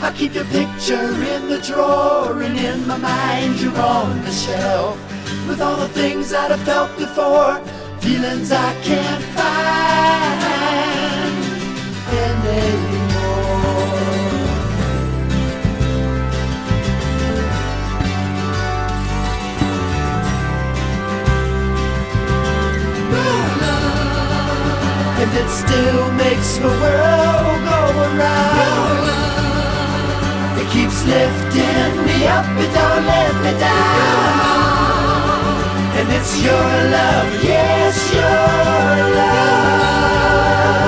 I keep your picture in the drawer, and in my mind you're on the shelf, with all the things that I've felt before, feelings I can't find anymore. And it still makes my world go around. It keeps lifting me up, it don't let me down. And it's your love, yes, your love.